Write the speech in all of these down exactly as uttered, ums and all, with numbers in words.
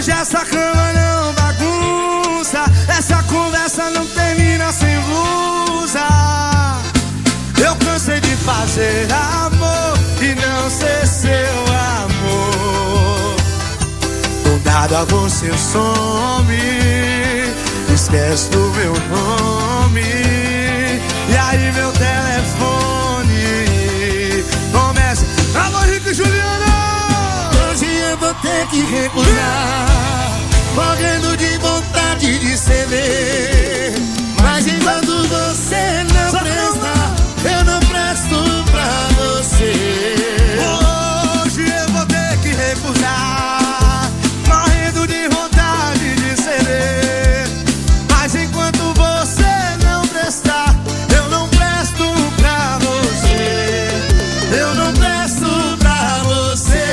Hoje essa cama não bagunça, essa conversa não termina sem blusa. Eu cansei de fazer amor e não ser seu amor. Do nada você some, esquece do meu nome. E aí meu telefone começa: alô, Rico e Juliana. Hoje eu vou ter que recusar, morrendo de vontade de ceder. Mas enquanto você não prestar, eu não presto pra você. Hoje eu vou ter que recusar, morrendo de vontade de ceder. Mas enquanto você não prestar, eu não presto pra você. Eu não presto pra você.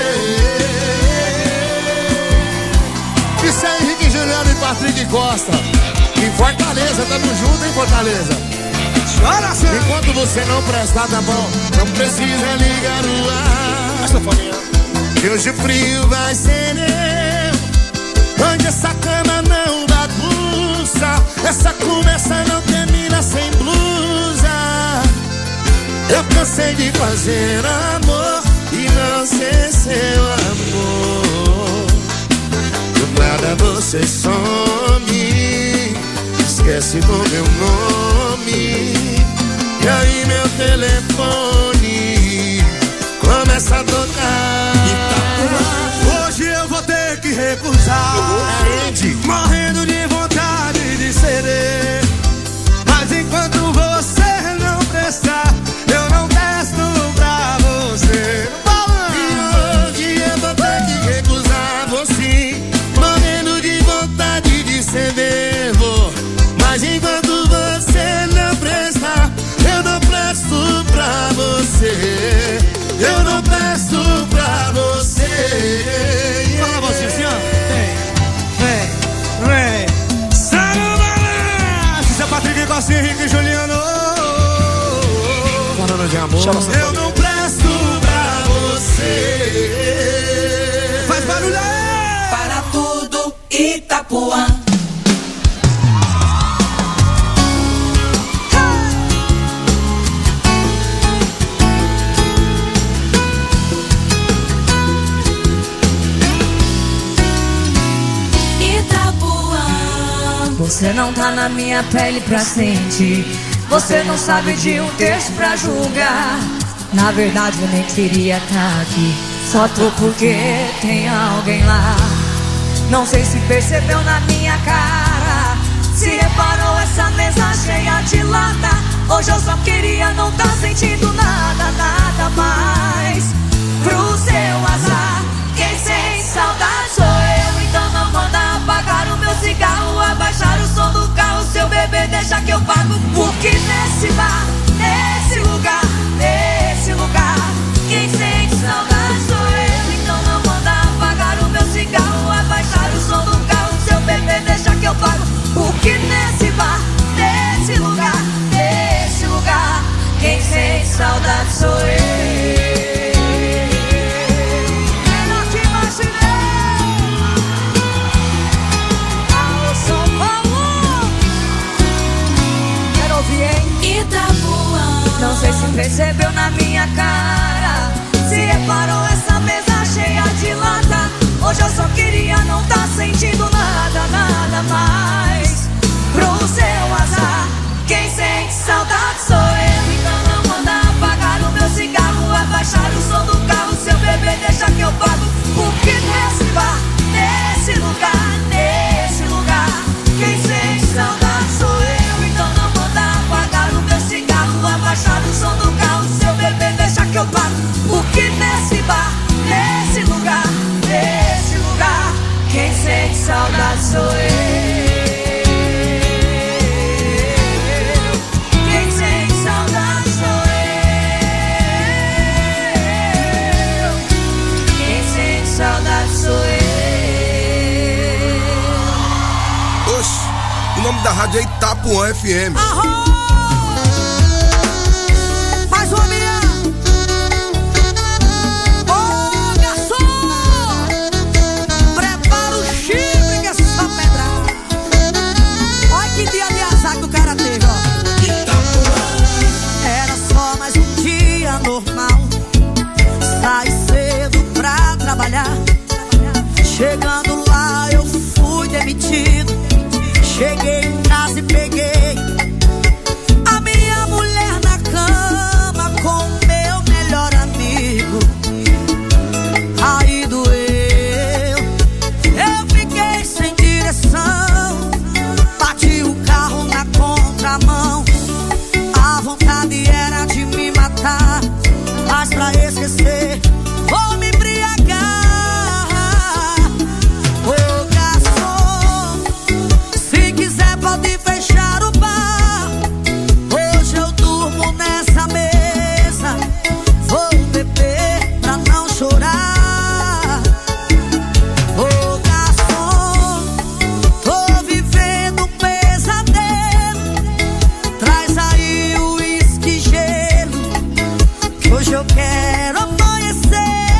Isso é Henrique Juliano e Patrick Costa. Em Fortaleza, tamo junto em Fortaleza. Chora, senhor. Enquanto você não prestar, tá bom, não precisa ligar o ar. Essa folhinha. Que hoje o frio vai ser meu. Onde essa cama não bagunça, essa conversa não termina sem blusa. Eu cansei de fazer amor e não ser seu amor. Do nada você some, esquece do meu nome. E aí meu telefone começa a tocar. Hoje eu vou ter que recusar, morrendo de vontade de ceder. Mas enquanto você não prestar, eu não presto pra você. E hoje eu vou ter que recusar você, morrendo de vontade de ceder. Vou. Mas enquanto você não prestar, eu não presto pra você. Eu não presto pra você. Fala você, assim, ó. Vem, vem, vem. Sai no balanço. Isso é Patrick Costa, Henrique e Juliano. Falando de amor. Eu não presto pra você. Faz barulho aí. Para tudo, Itapuã. Você não tá na minha pele pra sentir. Você não sabe de um terço pra julgar. Na verdade eu nem queria tá aqui, só tô porque tem alguém lá. Não sei se percebeu na minha cara, se reparou essa mesa cheia de lata. Hoje eu só queria não tá sentindo nada, nada mais. Pro seu azar, quem sem saudade sou eu. Então não manda apagar o meu cigarro, abaixar o som do carro. Seu bebê deixa que eu pago. Porque nesse bar, nesse lugar, nesse lugar, quem sente saudade sou eu. Então não manda apagar o meu cigarro, abaixar o som do carro. Seu bebê deixa que eu pago. Porque nesse bar, nesse lugar, nesse lugar, quem sente saudade sou eu. Não sei se percebeu na minha cara, se reparou essa mesa cheia de lata. Hoje eu só queria não tá sentindo nada, nada mais. Pro seu azar, quem sente saudade sou eu. Então não manda apagar o meu cigarro, abaixar o som do carro. Seu bebê deixa que eu pago. Porque nesse bar, nesse lugar, nesse lugar, quem sente saudade sou eu. Então não manda apagar o meu cigarro, abaixar o som do carro. Seu bebê deixa que eu pago. Porque nesse bar, nesse lugar, nesse lugar, quem sente saudade sou eu. Quem sente saudade sou eu. Quem sente saudade sou eu. Oxe, o nome da rádio é Itapuã F M. Arroz! Mais uma minha! Ô, garçom! Prepara o Chico! Chegando lá eu fui demitido. Cheguei em casa e peguei a minha mulher na cama com o meu melhor amigo. Aí doeu, eu fiquei sem direção. Bati o carro na contramão. A vontade era de me matar, mas pra esquecer vou me embriagar. Ô garçom, se quiser pode fechar o bar. Hoje eu durmo nessa mesa. Vou beber pra não chorar. Ô garçom, tô vivendo um pesadelo. Traz aí o uísque e gelo, que hoje eu quero amanhecer.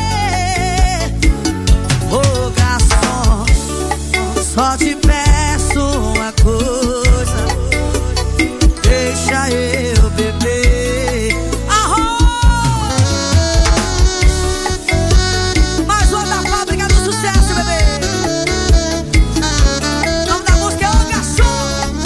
Ô garçom, só te peço uma coisa, deixa eu beber. Arroz! Mais uma da fábrica do sucesso, bebê. O nome da música é Ô Garçom.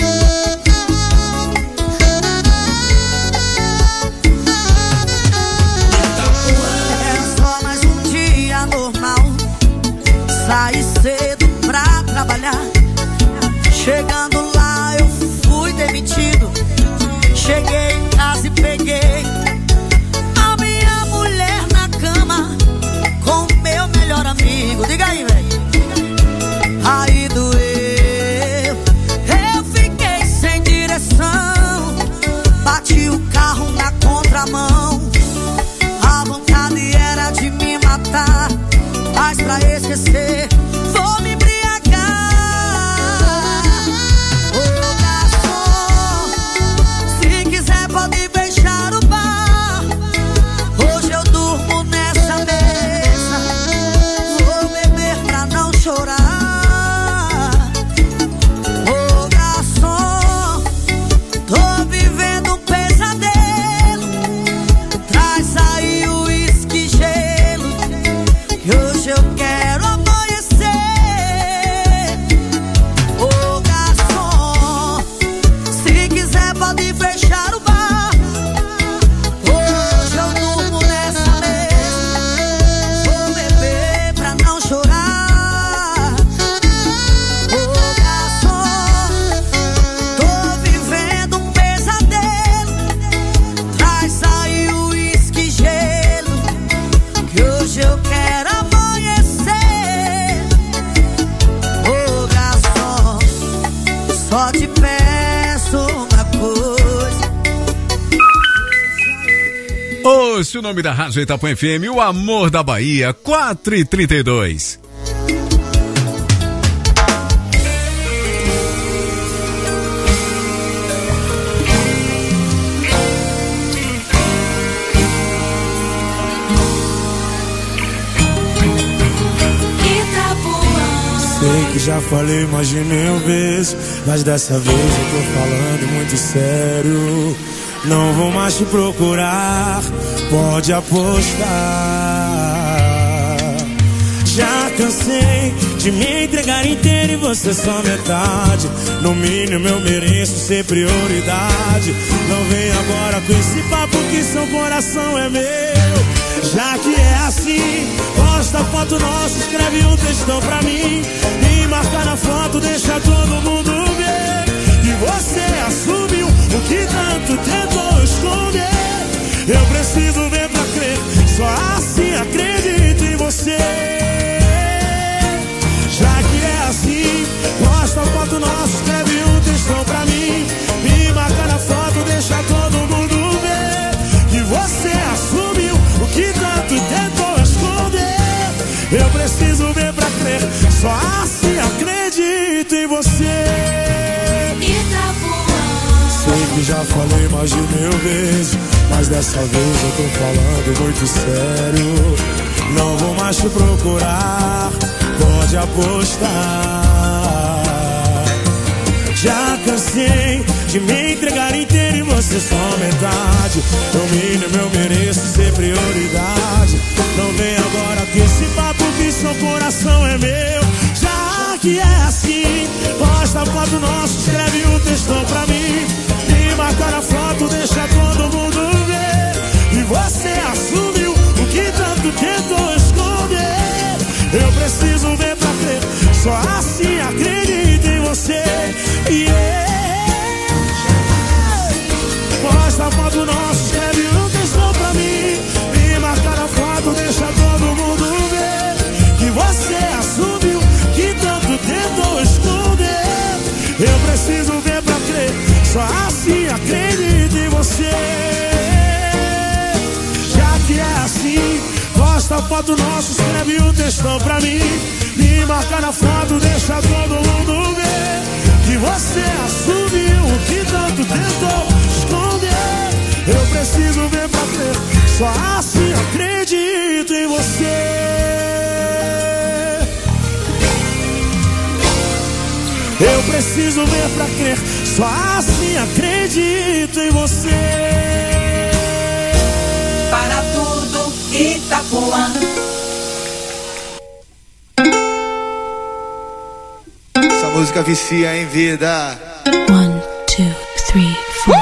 É só mais um dia normal. Saí cedo pra trabalhar. Chegando lá eu fui demitido. Cheguei em casa e peguei a minha mulher na cama com o meu melhor amigo. Diga aí, velho. Aí doeu, eu fiquei sem direção. Bati o carro na contramão. A vontade era de me matar, mas pra esquecer vou me embriagar. Ô garçom, se quiser pode fechar o bar. Hoje eu durmo nessa mesa. Vou beber pra não chorar. Ô garçom, tô vivendo um pesadelo. Traz aí o uísque e gelo, que hoje eu quero amanhecer. Ô garçom, se quiser pode fechar o bar. Hoje eu durmo nessa mesa. Vou beber pra não chorar. Ô garçom, tô vivendo um pesadelo. Traz aí o uísque e gelo, que hoje eu quero amanhecer. Ô garçom, só te peço uma coisa. Ouça o nome da Rádio Itapuã F M, o amor da Bahia, quatro e trinta e dois. Sei que já falei mais de mil vezes, mas dessa vez eu tô falando muito sério. Não vou mais te procurar, pode apostar. Já cansei de me entregar inteiro e você só metade. No mínimo eu mereço ser prioridade. Não vem agora com esse papo que seu coração é meu. Já que é assim, posta foto nossa, escreve um textão pra mim e marca na foto, deixa todo mundo ver que você assumiu o que tanto tentou esconder. Eu preciso ver pra crer, só assim acredito em você. Já que é assim, posta foto nossa, escreve um textão pra mim e marca na foto, deixa todo mundo ver que você assumiu o que tanto tentou esconder. Eu preciso ver pra crer, só assim acredito em você. Sei que já falei mais de mil vezes, mas dessa vez eu tô falando muito sério. Não vou mais te procurar, pode apostar. Já cansei de me entregar inteiro e você só metade. No mínimo eu mereço ser prioridade. Não vem agora que esse papo que seu coração é meu. que é assim, posta a foto nossa, escreve o textão pra mim. Me marca na foto, deixa todo mundo ver. E você assumiu o que tanto tentou esconder. Eu preciso ver pra crer, só assim acredito em você. Yeah. Posta a foto nossa, escreve um textão pra mim. Me marca na foto, deixa todo mundo ver. Que você assumiu que tanto tentou esconder. Eu preciso ver pra crer, só assim acredito em você. Já que é assim, posta a foto nossa, escreve um textão pra mim. Me marca na foto, deixa todo mundo ver. Que você assumiu o que tanto tentou esconder. Eu preciso ver pra crer, só assim acredito em você. Eu preciso ver pra crer, só assim acredito em você. Para tudo, Itapuã. Essa música vicia em vida. One, two, three, four.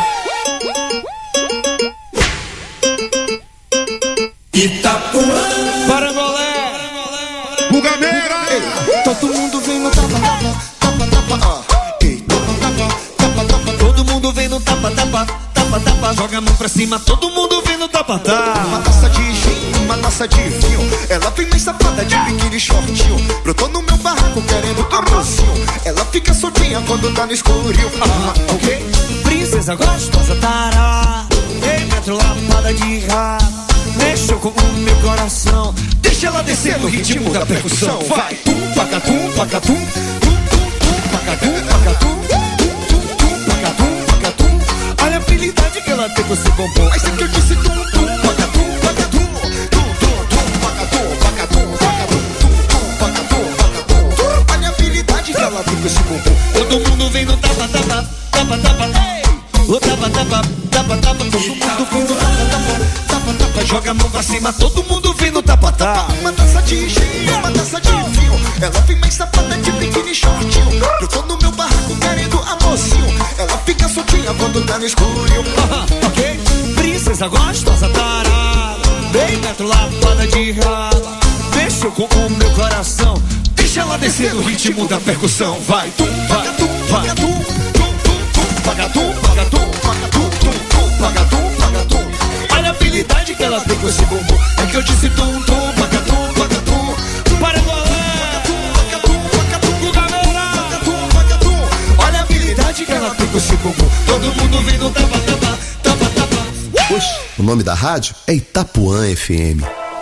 Itapuã. Parangolé. Bugameira. Todo mundo vem no tapa, tapa, tapa, tapa, ó. Ei, tapa, tapa, tapa, tapa. Todo mundo vem no tapa, tapa, tapa, tapa. Joga a mão pra cima, todo mundo vem no tapa, tapa. Uma taça de gin, uma taça de vinho. Ela vem mais safada de biquíni shortinho. Brotou no meu barraco querendo amorzinho. Ela fica soltinha quando tá no escurinho. Ah, ok? Princesa gostosa, tará. Ei, metro lapada de rabo. Mexeu com o meu coração. Deixa ela descer no ritmo da percussão. Vai, tum, pacatum, pacatum. Tum, tum, tum, pacatum, pacatum. Tum, tum, tum, pacatum, pacatum. Olha a habilidade que ela tem com esse bombom. Aí sempre eu disse tum, tum, pacatum, pacatum. Tum, tum, tum, pacatum, pacatum, pacatum. Tum, tum, pacatum, pacatum. Olha a habilidade que ela tem com esse bombom. Todo mundo vem no tapa, tapa, tapa, tapa. Ei! O tapa, tapa, tapa, tapa. Todo mundo vem no tapa, tapa, tapa, tapa. Joga a mão pra cima, todo mundo vem no tapa, tapa. Uma taça de gin, uma taça de vinho. Ela vem mais safada de biquíni shortinho. Eu tô no meu barraco querendo amorzinho. Ela fica soltinha quando tá no escurinho. Ah, ok? Princesa gostosa, tarada. Bem metro lapada de rala. Mexeu com o meu coração. Deixa ela descer no ritmo da percussão. Vai, tum, pagatum, pagatum. Tum, tum, tum, pagatum, pagatum, pagatum. Tum, tum, pagatum, pagatum. Olha a habilidade que ela tem com esse bumbum. É que eu disse tum, tum, pagatum, pagatum. Para golé. Pagatum, pagatum, Bugameira. Pagatum, pagatum. Olha a habilidade que ela tem com esse bumbum. Todo mundo vem no tapa, tapa, tapa, tapa. Oxe, o nome da rádio é Itapuã F M.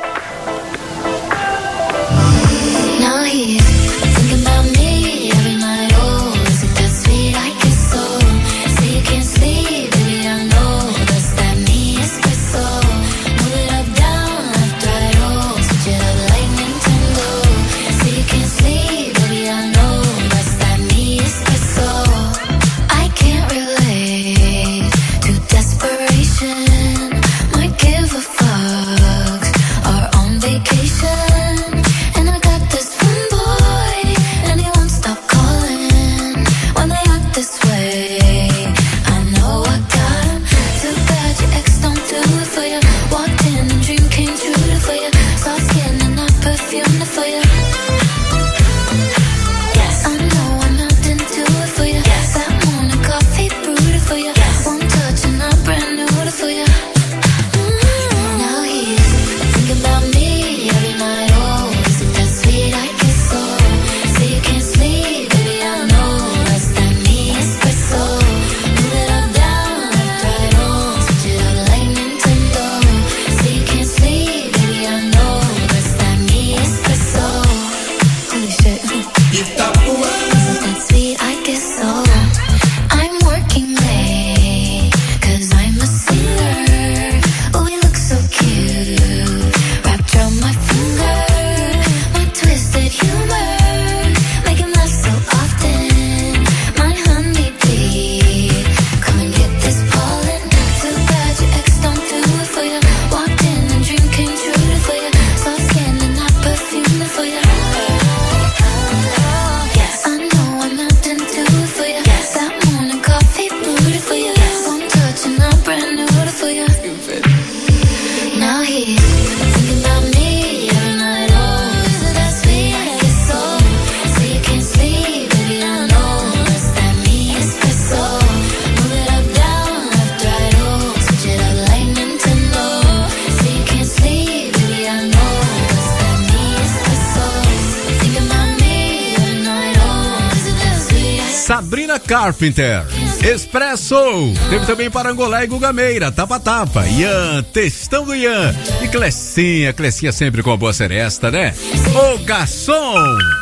Now he's thinking about me every night. Oh, is it that sweet? I guess so. Say you can't sleep, baby, I know. That's that me espresso. Move it up, down, left, right, oh. Switch it up like Nintendo. Say you can't sleep, baby, I know. That's that me espresso. I can't relate to desperation. Might give a fuck. Or on vacation. Sabrina Carpenter, Expresso. Teve também Parangolé e Gugameira, Tapa Tapa, Ian, Textão do Ian e Clecinha, Clecinha sempre com a boa seresta, né? Ô garçom!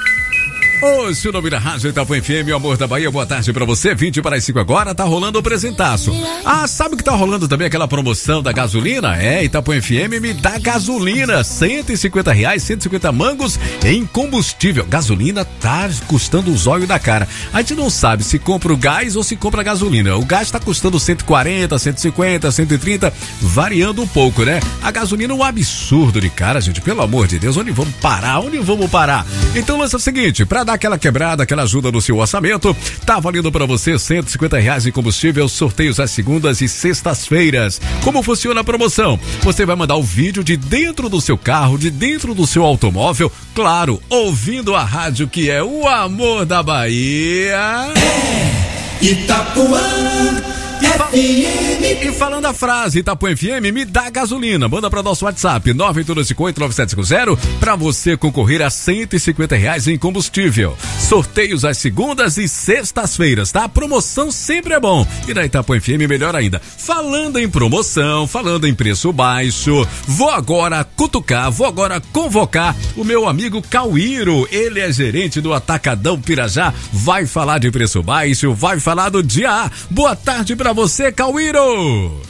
Ô, se o nome da rádio Itapuã F M, o amor da Bahia, boa tarde pra você, vinte para as cinco agora, tá rolando o presentaço. Ah, sabe que tá rolando também aquela promoção da gasolina? É, Itapuã F M me dá gasolina, cento e cinquenta reais, cento e cinquenta mangos em combustível. Gasolina tá custando o zóio da cara. A gente não sabe se compra o gás ou se compra a gasolina. O gás tá custando cento e quarenta, cento e cinquenta, cento e trinta, variando um pouco, né? A gasolina é um absurdo de cara, gente, pelo amor de Deus, onde vamos parar? Onde vamos parar? Então lança o seguinte, pra dar aquela quebrada, aquela ajuda no seu orçamento, tá valendo pra você cento e cinquenta reais em combustível, sorteios às segundas e sextas-feiras. Como funciona a promoção? Você vai mandar o vídeo de dentro do seu carro, de dentro do seu automóvel, claro, ouvindo a rádio que é o amor da Bahia. É Itapuã F M. E falando a frase Itapuã F M, me dá gasolina. Manda para nosso WhatsApp nove oito dois oito nove sete cinco zero para você concorrer a cento e cinquenta reais em combustível. Sorteios às segundas e sextas-feiras, tá? Promoção sempre é bom. E na Itapuã F M melhor ainda. Falando em promoção, falando em preço baixo, vou agora cutucar, vou agora convocar o meu amigo Cauíro. Ele é gerente do Atacadão Pirajá. Vai falar de preço baixo, vai falar do dia A. Boa tarde pra você, Cauíro.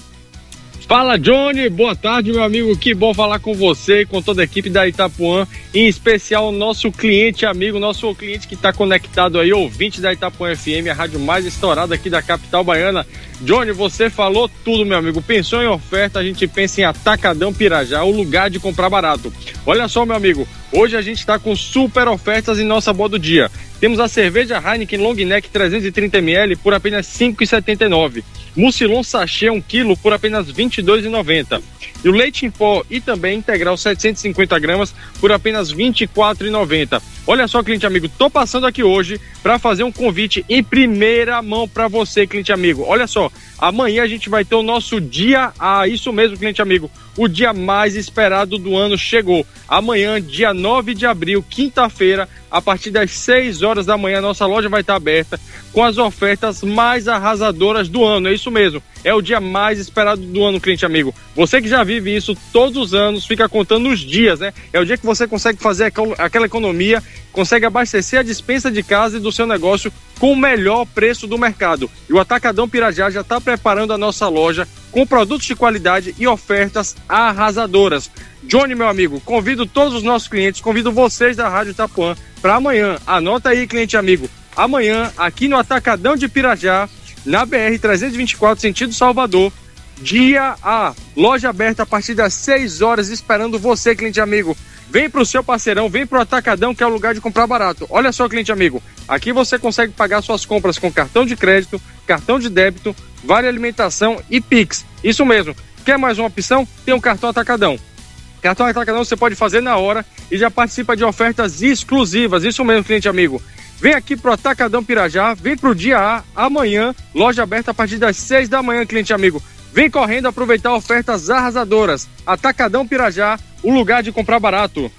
Fala, Johnny, boa tarde, meu amigo, que bom falar com você e com toda a equipe da Itapuã, em especial o nosso cliente amigo, nosso cliente que está conectado aí, ouvinte da Itapuã F M, a rádio mais estourada aqui da capital baiana. Johnny, você falou tudo, meu amigo, pensou em oferta, a gente pensa em Atacadão Pirajá, o lugar de comprar barato. Olha só, meu amigo, hoje a gente está com super ofertas em nossa boa do dia. Temos a cerveja Heineken Long Neck trezentos e trinta mililitros por apenas cinco reais e setenta e nove centavos. Mucilon Sachê um quilo por apenas vinte e dois reais e noventa centavos. E o leite em pó e também integral setecentos e cinquenta gramas por apenas vinte e quatro reais e noventa centavos. Olha só, cliente amigo, tô passando aqui hoje para fazer um convite em primeira mão para você, cliente amigo. Olha só, amanhã a gente vai ter o nosso dia A, isso mesmo, cliente amigo, o dia mais esperado do ano chegou. Amanhã, dia nove de abril, quinta-feira, a partir das seis horas da manhã, nossa loja vai estar aberta com as ofertas mais arrasadoras do ano, é isso mesmo. É o dia mais esperado do ano, cliente amigo. Você que já vive isso todos os anos, fica contando os dias, né? É o dia que você consegue fazer aquela economia, consegue abastecer a despensa de casa e do seu negócio com o melhor preço do mercado. E o Atacadão Pirajá já está preparando a nossa loja com produtos de qualidade e ofertas arrasadoras. Johnny, meu amigo, convido todos os nossos clientes, convido vocês da Rádio Itapuã para amanhã. Anota aí, cliente amigo. Amanhã, aqui no Atacadão de Pirajá, na B R trezentos e vinte e quatro, sentido Salvador, dia A, loja aberta a partir das seis horas, esperando você, cliente amigo. Vem pro seu parceirão, vem pro Atacadão, que é o lugar de comprar barato. Olha só, cliente amigo, aqui você consegue pagar suas compras com cartão de crédito, cartão de débito, vale alimentação e Pix. Isso mesmo. Quer mais uma opção? Tem um cartão Atacadão. Cartão Atacadão você pode fazer na hora e já participa de ofertas exclusivas. Isso mesmo, cliente amigo. Vem aqui pro Atacadão Pirajá, vem pro dia A, amanhã, loja aberta a partir das seis da manhã, cliente amigo. Vem correndo aproveitar ofertas arrasadoras. Atacadão Pirajá, o lugar de comprar barato.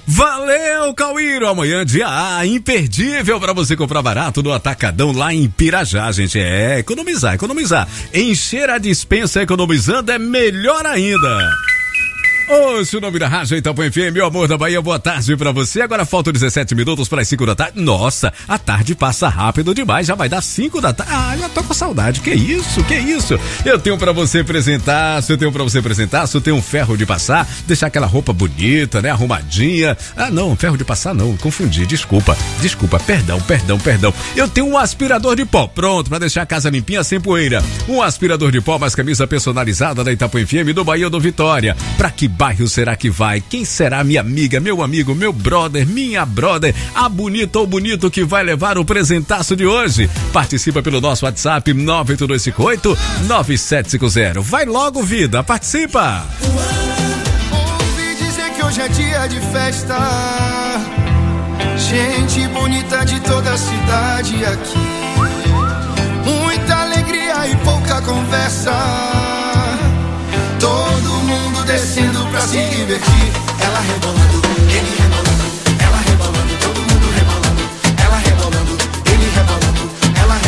Valeu, Cauíro! Amanhã, dia A, imperdível para você comprar barato no Atacadão lá em Pirajá, gente. É, economizar, economizar. Encher a despensa economizando é melhor ainda. Ouça o nome da rádio Itapuã F M, o amor da Bahia, boa tarde pra você. Agora faltam dezessete minutos para as cinco da tarde. Nossa, a tarde passa rápido demais, já vai dar cinco da tarde. Ah, já tô com saudade, que isso, que isso. Eu tenho pra você apresentar, se eu tenho pra você apresentar, se eu tenho um ferro de passar, deixar aquela roupa bonita, né, arrumadinha. Ah, não, ferro de passar não, confundi, desculpa, desculpa, perdão, perdão, perdão. Eu tenho um aspirador de pó, pronto, pra deixar a casa limpinha sem poeira. Um aspirador de pó, mais camisa personalizada da Itapuã F M do Bahia do Vitória. Pra que bairro será que vai? Quem será minha amiga, meu amigo, meu brother, minha brother, a bonita ou bonito que vai levar o presentaço de hoje? Participa pelo nosso WhatsApp nove oito dois cinco oito nove sete cinco zero. Vai logo, vida, participa! Ouvi dizer que hoje é dia de festa, gente bonita de toda a cidade aqui, muita alegria e pouca conversa, todo mundo descendo pra se divertir. Ela rebolando, ele rebolando, ela rebolando, todo mundo rebolando. Ela rebolando, ele rebolando, ela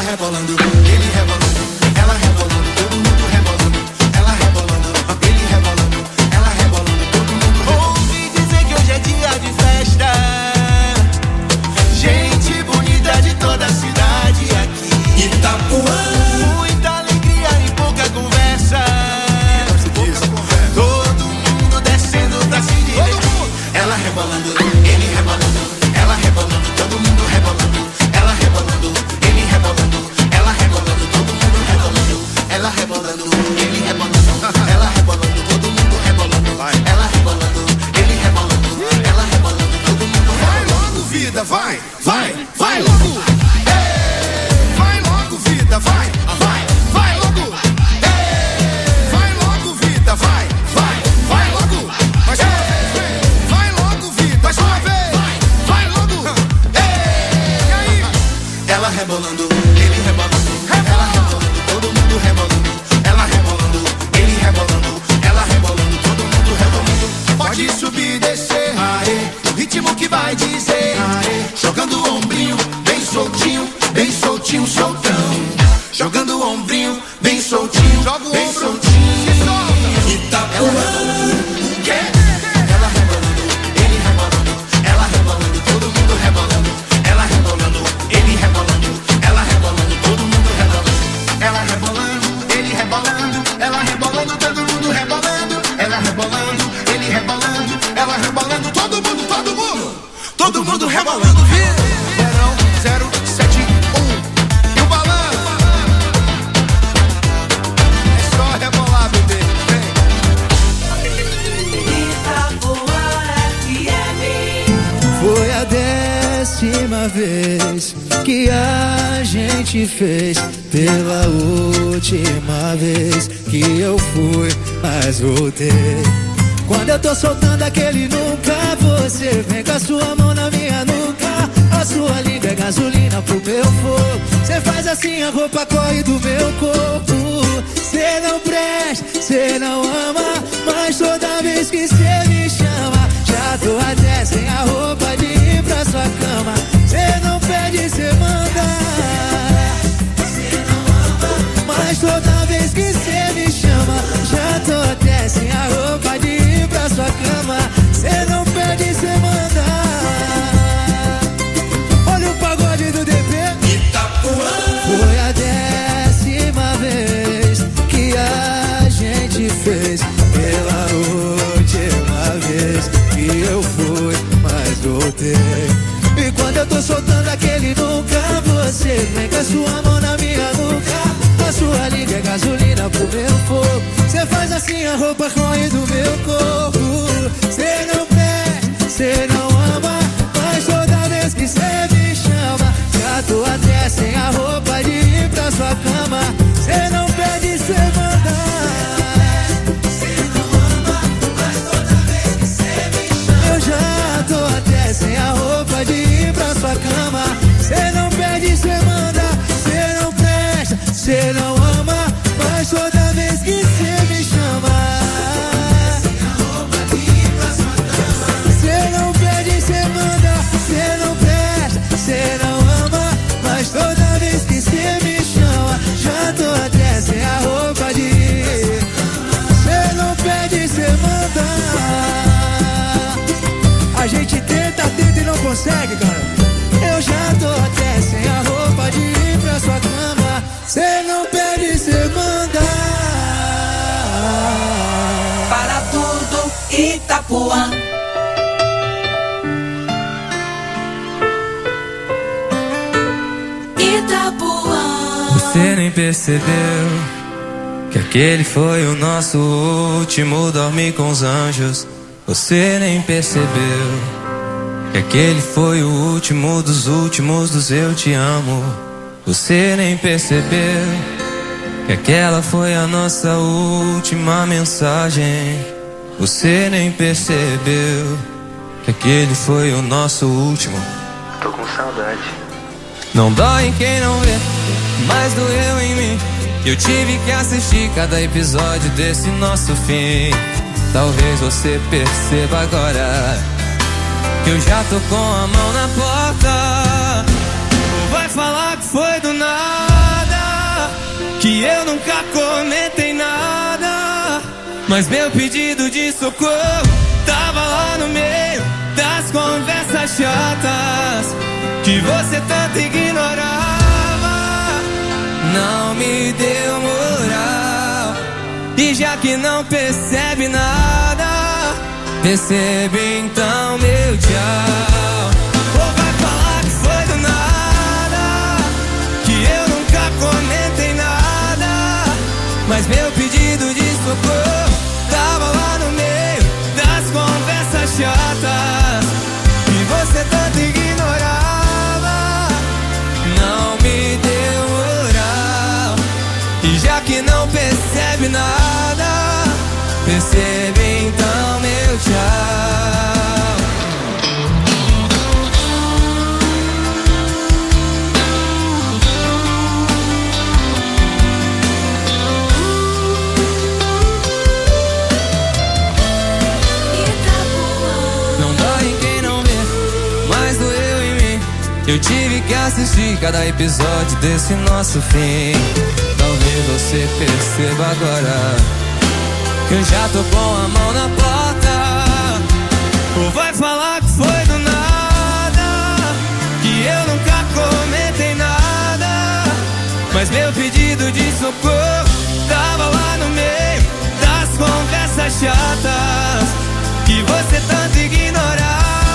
rebolando, ele rebolando, ela rebolando, todo mundo rebolando, ela rebolando, ele rebolando, ela rebolando, todo mundo rebolando. Ouvi dizer que hoje é dia de festa, gente bonita de toda a cidade aqui. Itapuã. Muita alegria e pouca conversa. Todo mundo descendo pra se divertir. Ela rebolando, ele rebolando, ela rebolando, todo mundo rebolando. Ela rebolando, ele rebolando, ela rebolando, todo mundo rebolando. Ela rebolando, ele rebolando, ela rebolando, todo mundo rebolando. Ela rebolando, ele rebolando, ela rebolando, todo mundo rebolando. Vai logo, vida, vai, vai, vai logo. Vai logo, vida, vai, vai, vai logo. Vai logo, vida, vai, vai, vai logo. Mais uma vez, vai logo, vida, mais uma vez, vai logo. E aí? Ela rebolando, ele rebolando, ela rebolando, todo mundo rebolando. Ela rebolando, ele rebolando, ela rebolando, todo mundo rebolando. Pode subir e descer, aê, o ritmo que vai dizer, aê. Jogando o ombrinho, bem soltinho, bem soltinho, soltão. Jogando o ombrinho, bem soltinho, joga o bem ombro, soltinho. Itapuã. Ela rebolando, ele rebolando, ela rebolando, todo mundo rebolando. Ela rebolando, ele rebolando, ela rebolando, todo mundo rebolando. Ela rebolando, ele rebolando, ela rebolando, todo mundo rebolando. Ela rebolando, ele rebolando, ela rebolando, todo mundo, todo mundo, todo mundo rebolando. Verão zero sete um e o balanço. É só rebolar, bebê. Foi a décima vez que a gente fez, pela última vez que eu fui, mas voltei. Quando eu tô soltando aquele nunca, você vem com a sua mão na minha nuca. A sua língua é gasolina pro meu fogo. Cê faz assim, a roupa corre do meu corpo. Cê não presta, cê não ama, mas toda vez que cê me chama, já tô até sem a roupa de ir pra sua cama. Cê não pede, cê manda. Cê não ama, mas toda vez que cê me chama, já tô até sem a roupa de ir pra sua cama. Cê não pede, cê manda. Olha o pagode do D P. Itapuã. Foi a décima vez que a gente fez, pela última vez que eu fui, mas voltei. E quando eu tô soltando aquele nunca, você vem com a sua mão na minha nuca. A sua língua é gasolina pro meu fogo. Cê faz assim, a roupa corre do meu corpo. Cê não presta, cê não ama, mas toda vez que cê me chama, já tô até sem a roupa de ir pra sua cama. Cê não pede, cê manda. Cê não ama, mas toda vez que cê me chama, eu já tô até sem a roupa de ir pra sua cama. Cê não pede, cê manda. Cê não presta, cê não ama, mas toda vez que cê me chama, cê não pede, cê manda. Cê não presta, cê não ama, mas toda vez que cê me chama, já tô até sem a roupa de ir. Cê não pede, cê manda. A gente tenta, tenta e não consegue, cara. Eu já tô até sem a roupa de ir pra sua cama. Cê não pede, cê manda. Para tudo, Itapuã. Itapuã. Você nem percebeu que aquele foi o nosso último dormir com os anjos. Você nem percebeu que aquele foi o último dos últimos dos eu te amo. Você nem percebeu que aquela foi a nossa última mensagem. Você nem percebeu que aquele foi o nosso último. Tô com saudade. Não dói em quem não vê, mas doeu em mim. Eu tive que assistir cada episódio desse nosso fim. Talvez você perceba agora que eu já tô com a mão na porta. Ou vai falar que foi do nada. Mas meu pedido de socorro tava lá no meio das conversas chatas que você tanto ignorava. Não me deu moral. E já que não percebe nada, percebe então meu tchau. Ou vai falar que foi do nada, que eu nunca comentei nada. Mas meu pedido de socorro tava lá no meio das conversas chatas que você tanto ignorava. Não me deu moral. E já que não percebe nada, percebe então meu tchau. Não dói em quem não vê, mas doeu em mim. Eu tive que assistir cada episódio desse nosso fim. Talvez você perceba agora que eu já tô com a mão na porta. Ou vai falar que foi do nada, que eu nunca comentei nada. Mas meu pedido de socorro tava lá no meio das conversas chatas que você tanto ignorava.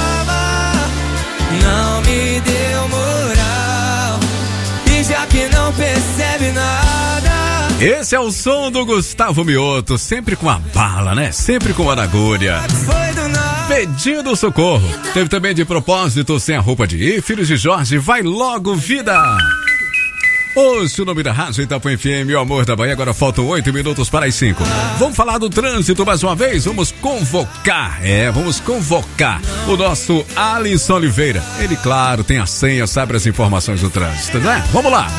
Não me deu moral. E já que não percebe nada. Esse é o som do Gustavo Mioto, sempre com a bala, né? Sempre com a agulha. Pedindo socorro. Teve também De Propósito, Sem a Roupa de Ir, Filhos de Jorge, Vai Logo Vida. Hoje o nome da rádio Itapuã F M, o amor da Bahia. Agora faltam oito minutos para as cinco. Vamos falar do trânsito mais uma vez? Vamos convocar, é, vamos convocar o nosso Alisson Oliveira. Ele, claro, tem a senha, sabe as informações do trânsito, né? Vamos lá.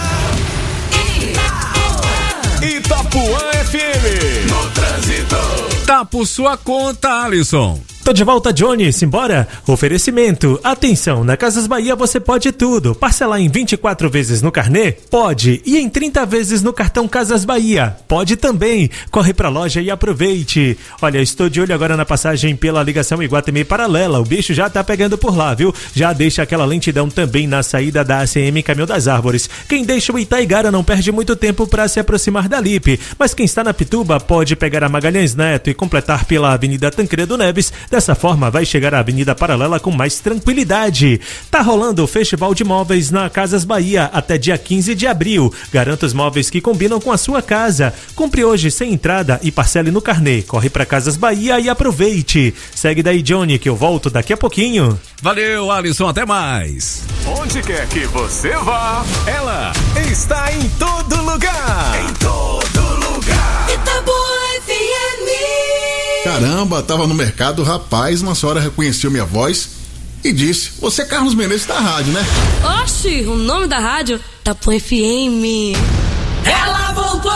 Itapuã F M. No trânsito. Tá por sua conta, Alisson. Tô de volta, Johnny, simbora? Oferecimento. Atenção, na Casas Bahia você pode tudo. Parcelar em vinte e quatro vezes no carnê? Pode. E em trinta vezes no cartão Casas Bahia? Pode também. Corre pra loja e aproveite. Olha, estou de olho agora na passagem pela ligação Iguatemi Paralela. O bicho já tá pegando por lá, viu? Já deixa aquela lentidão também na saída da A C M Caminho das Árvores. Quem deixa o Itaigara não perde muito tempo para se aproximar da Lipe. Mas quem está na Pituba pode pegar a Magalhães Neto e completar pela Avenida Tancredo Neves. Dessa forma, vai chegar à Avenida Paralela com mais tranquilidade. Tá rolando o Festival de Móveis na Casas Bahia até dia quinze de abril. Garanta os móveis que combinam com a sua casa. Compre hoje sem entrada e parcele no carnê. Corre pra Casas Bahia e aproveite. Segue daí, Johnny, que eu volto daqui a pouquinho. Valeu, Alisson, até mais. Onde quer que você vá, ela está em todo lugar. Em todo lugar. Itapuã F M. Caramba, tava no mercado, rapaz, uma senhora reconheceu minha voz e disse: você é Carlos Menezes da rádio, né? Oxi, o nome da rádio? Itapuã F M. Ela voltou!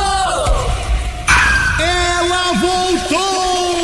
Ela voltou!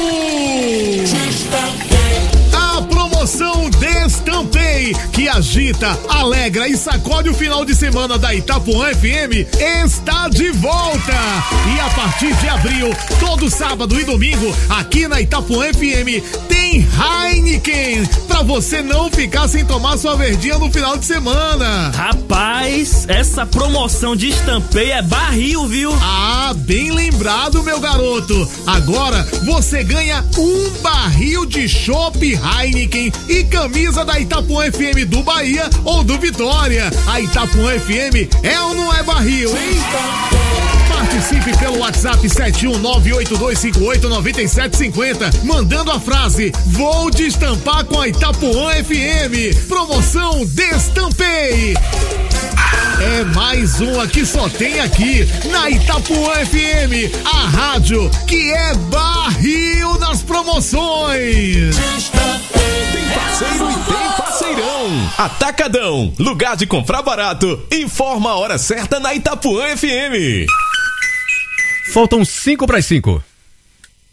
A promoção Destampei, que agita, alegra e sacode o final de semana da Itapuã F M, está de volta. E a partir de abril, todo sábado e domingo, aqui na Itapuã F M, tem Heineken, pra você não ficar sem tomar sua verdinha no final de semana. Rapaz, essa promoção de Estampei é barril, viu? Ah, bem lembrado, meu garoto. Agora você ganha um barril de chopp Heineken e camisa da Itapuã F M do Bahia ou do Vitória. A Itapuã F M é ou não é barril, hein? Participe pelo WhatsApp sete um nove oito dois cinco oito nove sete cinco zero, mandando a frase: vou destampar com a Itapuã F M. Promoção Destampei. É mais uma que só tem aqui na Itapuã F M, a rádio que é barril nas promoções. Tem parceiro e tem parceirão. Atacadão, lugar de comprar barato. Informa a hora certa na Itapuã F M. Faltam cinco para as cinco.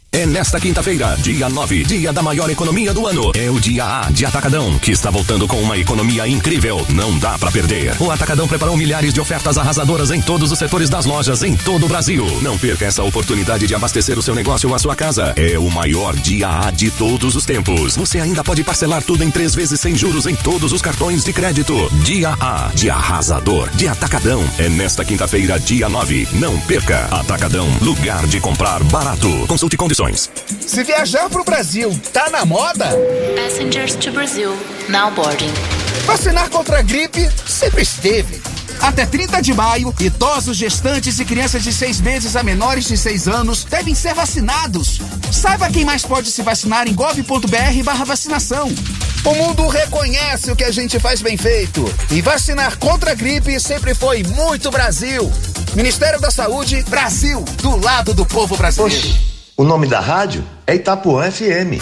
É nesta quinta-feira, dia nove, dia da maior economia do ano. É o dia A de Atacadão, que está voltando com uma economia incrível. Não dá pra perder. O Atacadão preparou milhares de ofertas arrasadoras em todos os setores das lojas em todo o Brasil. Não perca essa oportunidade de abastecer o seu negócio ou a sua casa. É o maior dia A de todos os tempos. Você ainda pode parcelar tudo em três vezes sem juros em todos os cartões de crédito. Dia A de arrasador, de Atacadão. É nesta quinta-feira, dia nove. Não perca. Atacadão, lugar de comprar barato. Consulte condições. Se viajar pro Brasil tá na moda? Passengers to Brazil, now boarding. Vacinar contra a gripe sempre esteve. Até trinta de maio, idosos, gestantes e crianças de seis meses a menores de seis anos devem ser vacinados. Saiba quem mais pode se vacinar em gov.br barra vacinação. O mundo reconhece o que a gente faz bem feito. E vacinar contra a gripe sempre foi muito Brasil. Ministério da Saúde, Brasil, do lado do povo brasileiro. Oxi. O nome da rádio é Itapuã F M.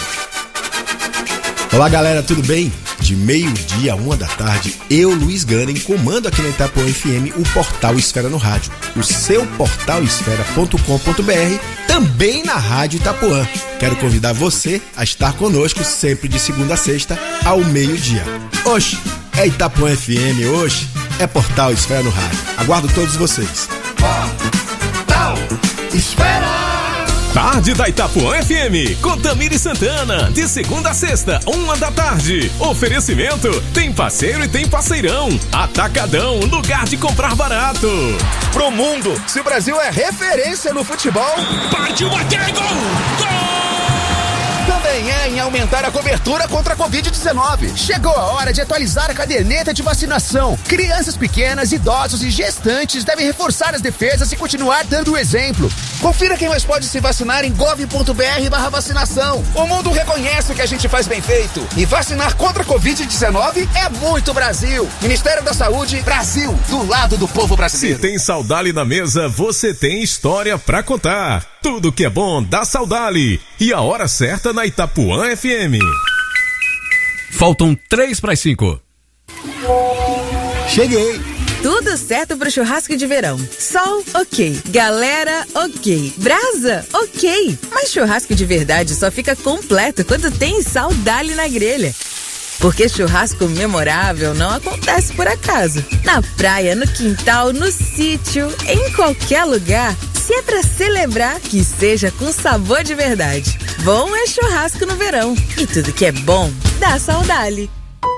Olá galera, tudo bem? De meio-dia a uma da tarde, eu, Luiz Ganem, comando aqui na Itapuã F M o portal Esfera no Rádio, o seu portal esfera ponto com ponto b r, também na Rádio Itapuã. Quero convidar você a estar conosco sempre de segunda a sexta ao meio-dia. Oxe, é Itapuã F M, oxe, é portal Esfera no Rádio. Aguardo todos vocês. Portal Esfera! Tarde da Itapuã F M, com Tamiri Santana, de segunda a sexta, uma da tarde. Oferecimento, tem parceiro e tem parceirão. Atacadão, lugar de comprar barato. Pro mundo, se o Brasil é referência no futebol, partiu bater gol! Gol! Também é em aumentar a cobertura contra a covid dezenove. Chegou a hora de atualizar a caderneta de vacinação. Crianças pequenas, idosos e gestantes devem reforçar as defesas e continuar dando o exemplo. Confira quem mais pode se vacinar em gov.br barra vacinação. O mundo reconhece o que a gente faz bem feito. E vacinar contra a covid dezenove é muito Brasil. Ministério da Saúde, Brasil, do lado do povo brasileiro. Se tem Saudali na mesa, você tem história pra contar. Tudo que é bom dá Saudali. E a hora certa na Itapuã F M. Faltam três para as cinco. Cheguei. Tudo certo pro churrasco de verão. Sol, ok. Galera, ok. Brasa, ok. Mas churrasco de verdade só fica completo quando tem Saudali na grelha. Porque churrasco memorável não acontece por acaso. Na praia, no quintal, no sítio, em qualquer lugar. Se é pra celebrar, que seja com sabor de verdade. Bom é churrasco no verão. E tudo que é bom, dá Saudali.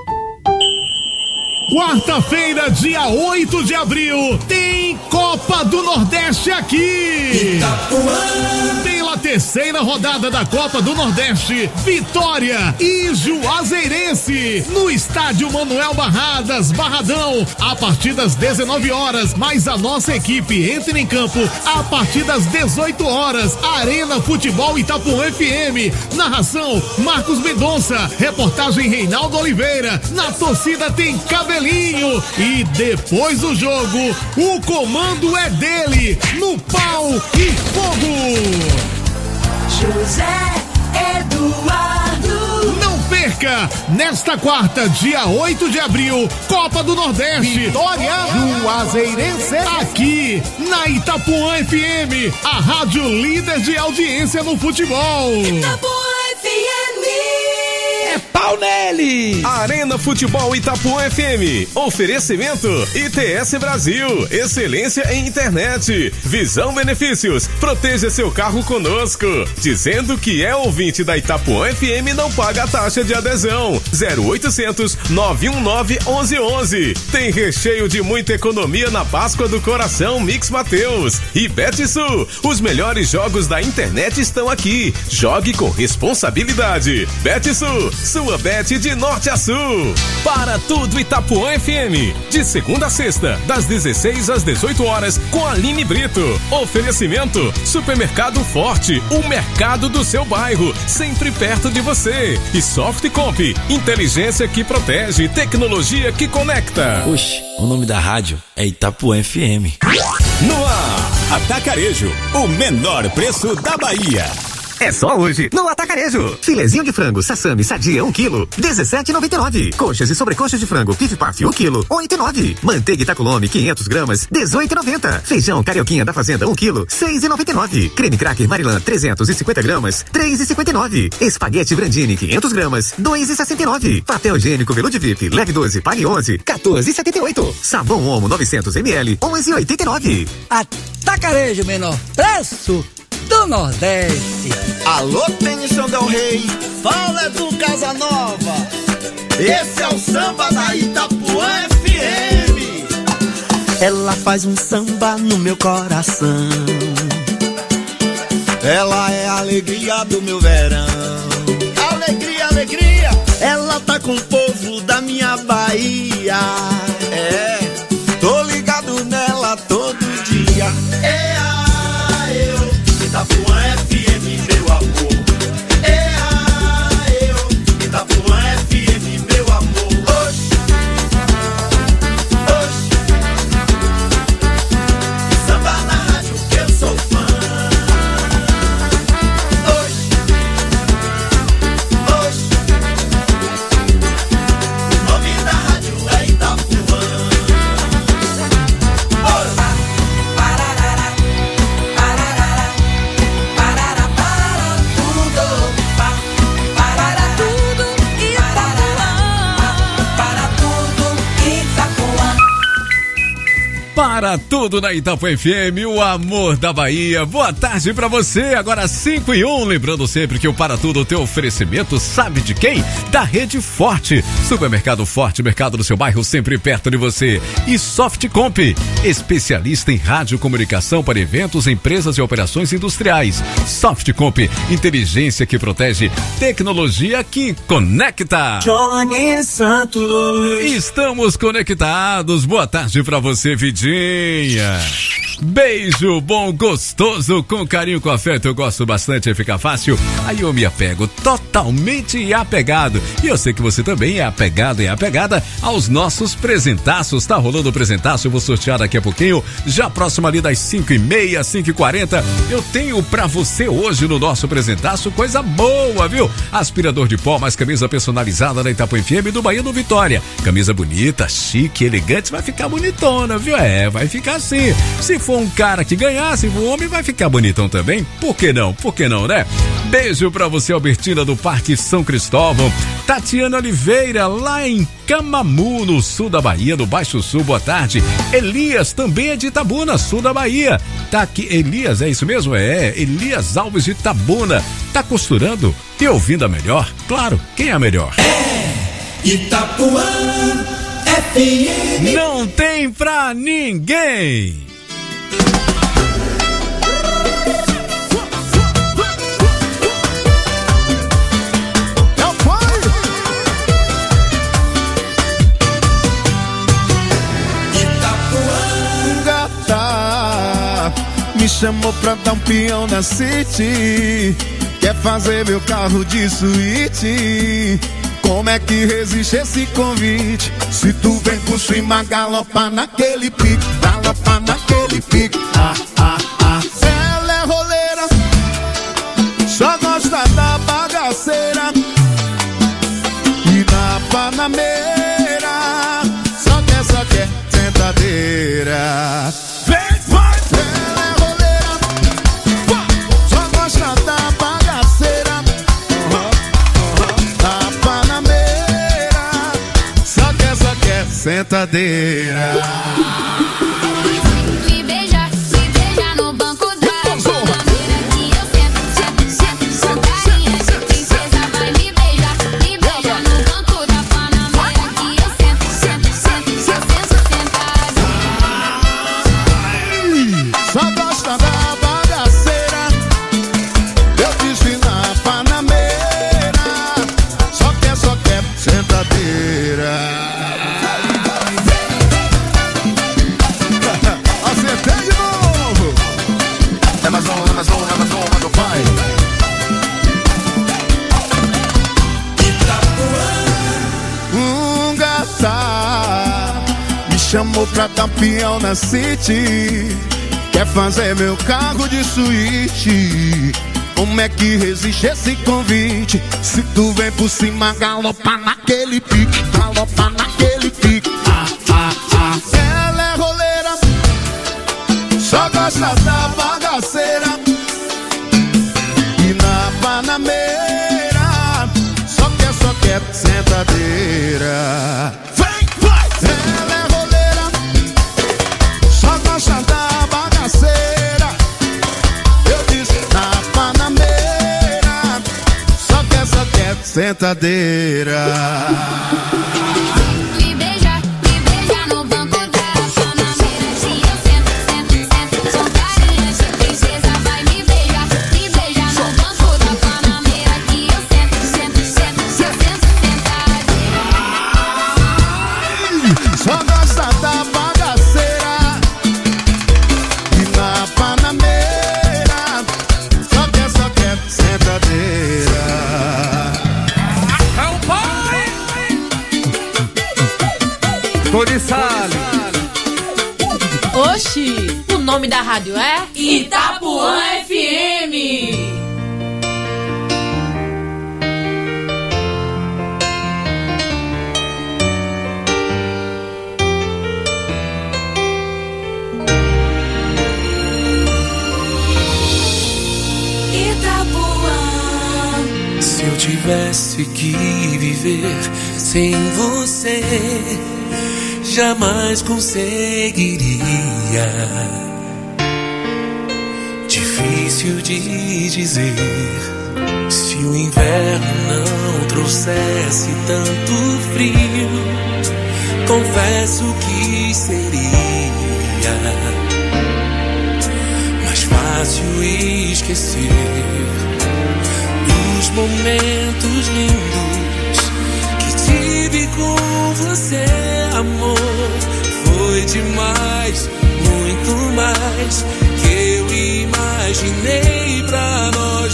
Quarta-feira, dia oito de abril, tem Copa do Nordeste aqui. Itapuã. Pela terceira rodada da Copa do Nordeste, Vitória e Juazeirense, no estádio Manuel Barradas, Barradão, a partir das dezenove horas, mas a nossa equipe entra em campo a partir das dezoito horas, Arena Futebol Itapuã F M, narração Marcos Mendonça, reportagem Reinaldo Oliveira, na torcida tem Cabelo e depois do jogo, o comando é dele, no pau e fogo. José Eduardo. Não perca, nesta quarta, dia oito de abril, Copa do Nordeste, Vitória Juazeirense, aqui na Itapuã F M, a rádio líder de audiência no futebol. Itapuã F M. É pau nele! Arena Futebol Itapuã F M. Oferecimento I T S Brasil. Excelência em internet. Visão Benefícios. Proteja seu carro conosco. Dizendo que é ouvinte da Itapuã F M, não paga a taxa de adesão. zero oitocentos, nove um nove, onze onze. Tem recheio de muita economia na Páscoa do Coração Mix Mateus. E Betsul. Os melhores jogos da internet estão aqui. Jogue com responsabilidade. Betsul. Sua bet de norte a sul. Para tudo Itapuã F M. De segunda a sexta, das dezesseis às dezoito horas, com a Aline Brito. Oferecimento: Supermercado Forte, o mercado do seu bairro, sempre perto de você. E Softcomp, inteligência que protege, tecnologia que conecta. Oxe, o nome da rádio é Itapuã F M. No ar, Atacarejo, o menor preço da Bahia. É só hoje, no Atacarejo. Filezinho de frango, sassami, sadia, um quilo, dezessete reais e noventa e nove centavos. Coxas e sobrecoxas de frango, pif paf, um quilo, oito reais e nove centavos. Manteiga Itacolome, quinhentos gramas, dezoito reais e noventa centavos. Feijão Carioquinha da Fazenda, um quilo, seis reais e noventa e nove centavos. Creme Cracker Marilã, trezentos e cinquenta gramas, três reais e cinquenta e nove centavos. Espaguete Brandini, quinhentos gramas, dois reais e sessenta e nove centavos. Papel higiênico Velude V I P, leve doze, pague onze, quatorze reais e setenta e oito centavos. Sabão Omo novecentos mililitros, onze reais e oitenta e nove centavos. Atacarejo, menor preço do Nordeste. Alô, Tênis Del Rey, fala do Casanova. Esse é o samba da Itapuã F M. Ela faz um samba no meu coração. Ela é a alegria do meu verão. Alegria, alegria. Ela tá com o povo da minha Bahia. É, tô ligado nela todo dia. É a eu, Itapuã F M, meu amor. É a eu, Itapuã F M, meu amor. Oxi, oxi. Samba na rádio que eu sou fã. Oxi, oxi. O nome da rádio é Itapuã. Para tudo na Itapuã F M, o amor da Bahia. Boa tarde pra você, agora cinco e um. Lembrando sempre que o Para Tudo, o teu oferecimento, sabe de quem? Da Rede Forte. Supermercado Forte, mercado do seu bairro, sempre perto de você. E Softcomp, especialista em radiocomunicação para eventos, empresas e operações industriais. Softcomp, inteligência que protege, tecnologia que conecta. Johnny Santos. Estamos conectados. Boa tarde pra você, Vidinha. Beijo bom, gostoso, com carinho, com afeto, eu gosto bastante, fica fácil, aí eu me apego totalmente apegado, e eu sei que você também é apegado e apegada aos nossos presentaços. Tá rolando o presentaço, eu vou sortear daqui a pouquinho, já próximo ali das cinco e meia, cinco e quarenta, eu tenho pra você hoje no nosso presentaço coisa boa, viu? Aspirador de pó, mais camisa personalizada da Itapuã F M do Bahia do Vitória, camisa bonita, chique, elegante, vai ficar bonitona, viu? É, vai ficar assim, se for um cara que ganhar, se for um homem, vai ficar bonitão também, por que não? Por que não, né? Beijo pra você, Albertina do Parque São Cristóvão, Tatiana Oliveira, lá em Camamu, no sul da Bahia, no Baixo Sul, boa tarde. Elias, também é de Itabuna, sul da Bahia. Tá aqui, Elias, é isso mesmo? É, Elias Alves de Itabuna. Tá costurando e ouvindo a melhor? Claro, quem é a melhor? É Itapuã F M. Não tem pra ninguém. Me chamou pra dar um peão na City, quer fazer meu carro de suíte. Como é que resiste esse convite? Se tu vem por cima, galopa naquele pique, galopa naquele pique. Ah, ah, ah. Ela é roleira, só gosta da bagaceira. E na Panameira, só quer, só quer sentadeira. Vem, vai! Sentadeira. Me beija, me beija no banco da Panameira que eu sento, sento, sento, sou carinha de princesa. Vai me beijar, me beija no banco da Panameira que eu sento, sento, sento, sento, sento, sentada. Só gosta da bagaceira, eu disse na Panameira, só quer, só quer sentadeira. Chamou pra dar peão na City, quer fazer meu carro de suíte. Como é que resiste esse convite? Se tu vem por cima, galopa naquele pique, galopa naquele pique. Ah, ah, ah. Ela é roleira, só gosta da bagaceira. E na Panameira, só quer, só quer sentadeira. Vem, vai! Ela é roleira, só gosta da bagaceira. Eu disse na Panameira, só quer, só quer sentadeira. Me beija, me beija no banco da Panameira. Se eu sento, sento, sento, sou carinha de princesa. Vai, me beija, me beija no banco da Panameira. Que eu sento, sento, sento, se eu sento, sentadeira. Só gosta da bagaceira. E na Panameira, só quer, só quer sentadeira. É o pai! Coriçale. Oxi, o nome da rádio é Itapuã F M. Se eu tivesse que viver sem você, jamais conseguiria. Difícil de dizer. Se o inverno não trouxesse tanto frio, confesso que seria mais fácil esquecer os momentos lindos que tive com você, amor. Foi demais, muito mais que eu imaginei pra nós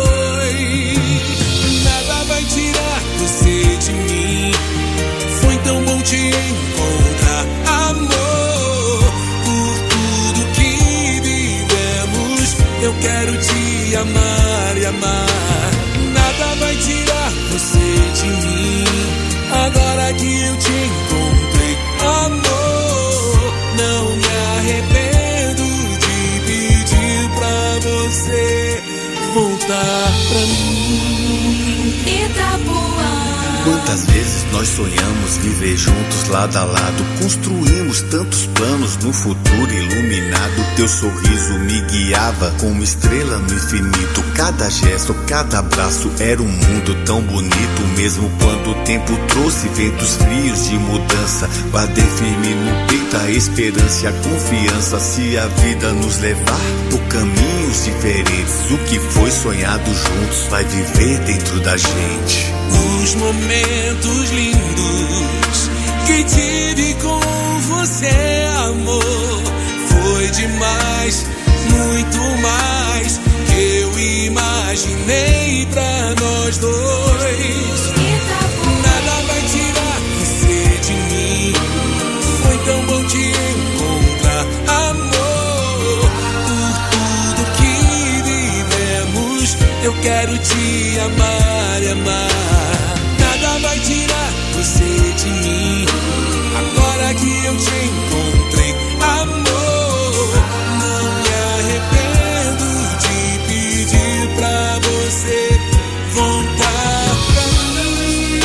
dois. Nada vai tirar você de mim. Foi tão bom te encontrar, amor. Por tudo que vivemos, eu quero te amar e amar. Nada vai tirar você de mim. Agora que eu te encontrei, amor, não me arrependo de pedir pra você voltar pra mim. Itapuã. Quantas vezes nós sonhamos viver juntos lado a lado, construímos tantos planos no futuro iluminado. Teu sorriso me guiava como estrela no infinito. Cada gesto, cada abraço era um mundo tão bonito. Mesmo quando o tempo trouxe ventos frios de mudança, guardei firme no peito a esperança e a confiança. Se a vida nos levar por caminhos diferentes, o que foi sonhado juntos vai viver dentro da gente. Os momentos lindos que tive com você, amor, foi demais, muito mais que eu imaginei pra nós dois. Nada vai tirar você de mim. Foi tão bom te encontrar, amor. Por tudo que vivemos, eu quero te amar e amar. Nada vai tirar você de mim. Agora que eu te encontrei, amor, não me arrependo de pedir pra você voltar pra mim.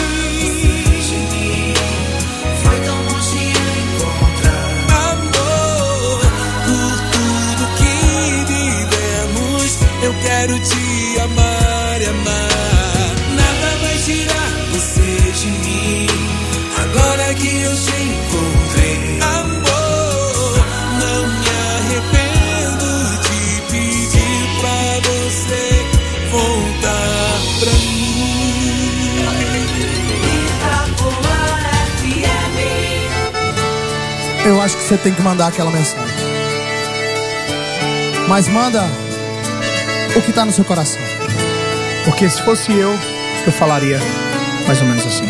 Foi tão bom te encontrar, amor. Por tudo que vivemos, eu quero te amar e amar. Nada vai tirar você de mim. Agora que eu te encontrei, amor, não me arrependo de pedir pra você voltar pra mim. Eu acho que você tem que mandar aquela mensagem. Mas manda o que tá no seu coração. Porque se fosse eu, eu falaria mais ou menos assim.